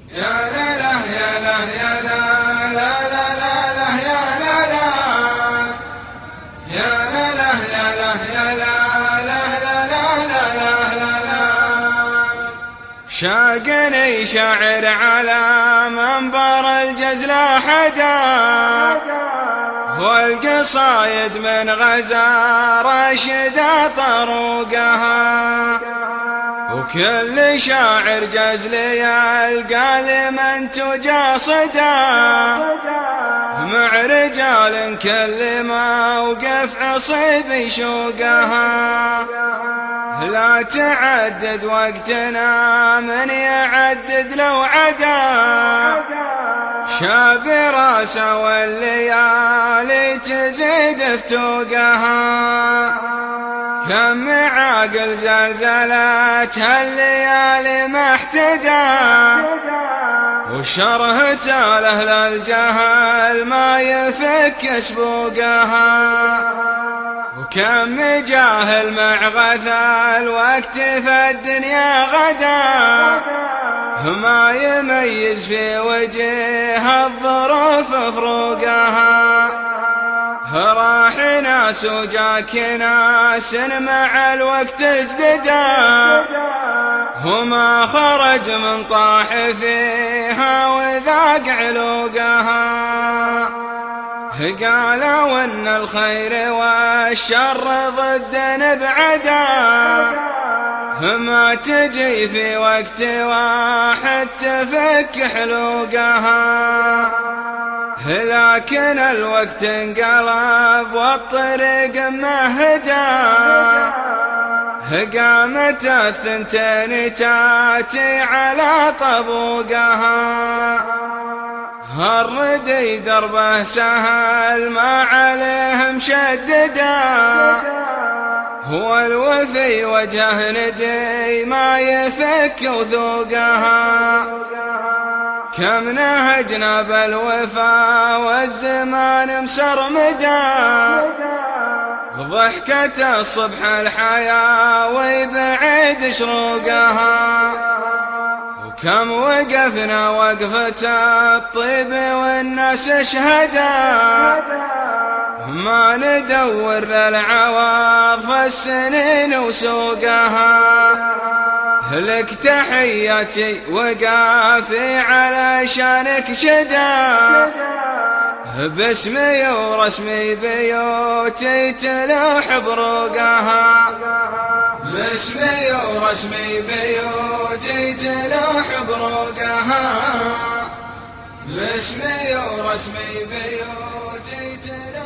يا لا لا يا لا يا لا لا لا لا لا يا لا لا يا لا لا يا لا يا لا لا لا لا لا لا لا. شاقني شاعر على منبر الجزل حدا، والقصايد من غزا رشد طروقها، وكل شاعر جزل يلقى لمن تجاصدا، مع رجال كل موقف عصيب يشوقها. لا تعدد وقتنا من يعدد لو عدا، شاب راسه والليالي تزيد فتوقها. كم عاقل زلزلتها الليالي محتدى، وشرهته لأهل الجهل ما يفك سبوقها. وكم جاهل مع غثى الوقت في الدنيا غدا، ما يميز في وجه الظروف فروقها. راح ناس وجاك ناس مع الوقت اجددا، وما خرج من طاح فيها وذاق علوقها. قالوا ان الخير والشر ضد نبعدا، ما تجي في وقت واحد تفك حلوقها. لكن الوقت انقلب والطريق مهدا، قامت الثنتين تاتي على طبوقها. الردي دربه سهل ما عليهم شددا، هو الوفي وجه ندي ما يفك وثوقها. كم نهجنا بالوفا والزمان مسرمدا، ضحكة الصبح الحياة ويبعد شروقها. وكم وقفنا وقفة الطيب والناس شهدا، ما ندور للعواطف السنين وسوقها. لك تحياتي وقافي علشانك شدا، باسمي ورسمي بيوتي تلوح بروقها. باسمي ورسمي بيوتي تلوح بروقها. باسمي ورسمي بيوتي تلوح